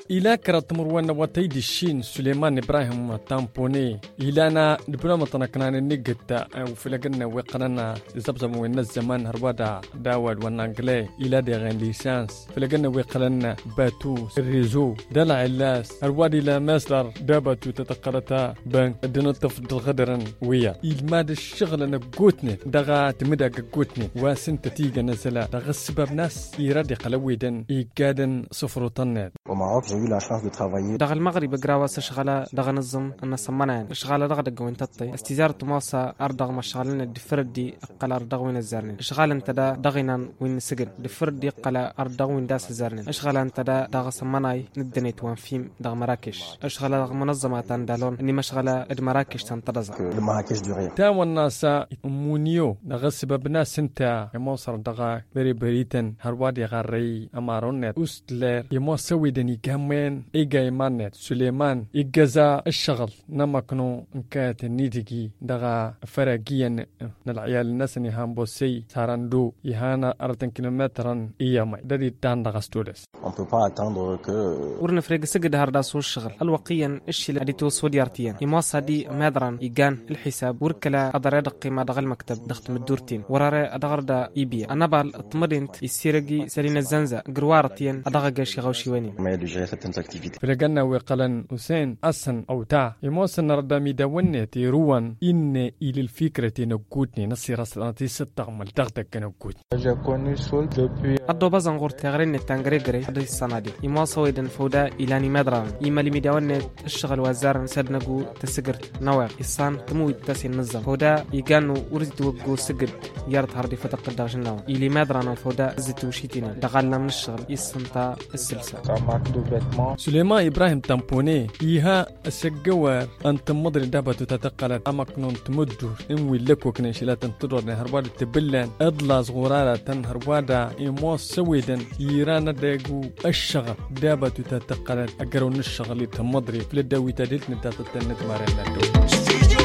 إلى كرت مروان وتيدي الشين سليمان إبراهيم تامبوني إلانا دبلوماتنا كنا نجد وفي لجنة وقرنا زبزب وين الزمان هربدا داود ونانجلي إلى دغن ليسانس في لجنة وقرنا باتو الريزو دلع اللاس هربادي لا مصدر دابتو تتقرتا بان دنطف الغدرن ويا الماد الشغل أنا قوتني دغا تمدا قوتني واسنت تيجا نزلا دغا السبب ناس يرادي قلويدن يقادن صفر طنات. دغ المغرب قراوة شغالة دغ نظم أن سمنان شغالة دغ دقوين تطي استزارة موسى أردغ مشغالين الدفردي أقل أردغ وين الزرنين شغال انت دا دغينا وين سجن دفردي أقل أردغ وين داس الزرنين شغال انت دا دغ سمناي ندنيت وان فيم دغ مراكش شغال دغ منظمة دالون إني مشغالة إد مراكش تنترز تا والناس مونيو دغ سبب ناس انت يموصر دغ بري بريتن هروادي غاري أمارونت أستلر يموسوي دني كمان إيجا إيمانت سليمان إيجازا الشغل نما كنو نكات النيتيجي دغا فرقيا نالعيال الناس نيهان بوسي ساراندو يهانا 40 كيلومترا إيامي دادي تان دغا ستولس ورن فريق سجد هردا سو الشغل الوقيا الشي اللي تو سوديارتيان يموصا دي مادران إيجان الحساب وركلا أدراد قيمة دغا المكتب دخت مدورتين وراري أدغردا إيبيا أنا بال تمرنت السيرجي سالين الزنزة قروارتين أدغا قاشي غوشي وينين فرقنا وقلن حسين أسن أو تا يموسن ردامي داونت يروان إن إلى الفكرة نقودني نصير أصلاتي ستغمل دغدك نقود أدو بازن غور تغرين التنغري غري هذه السنة دي يموصا ويدن فودا إلاني مدران إيمالي ميداونت الشغل وزارن سادنقو تسجرت نواق إسان تموي تاسي النظام فودا يغانو ورزد وقو سجد يارد هاردي فتق الداجناو إلي مدران فودا زيتو شيتين دغالنا من الشغل إسانتا السلسة سليمان إبراهيم تامبوني إيها السجوار أنت مضر دابتو تتقلت أمكنون تمدو إنوي لكو كنشلات تنتظر نهربادة تبلان أدلا صغرارة تنهربادة إموس سويدن إيرانا داقو الشغل دابتو تتقلت أقرون الشغل تمضري فلداوي تدلت نتاتتنت مارين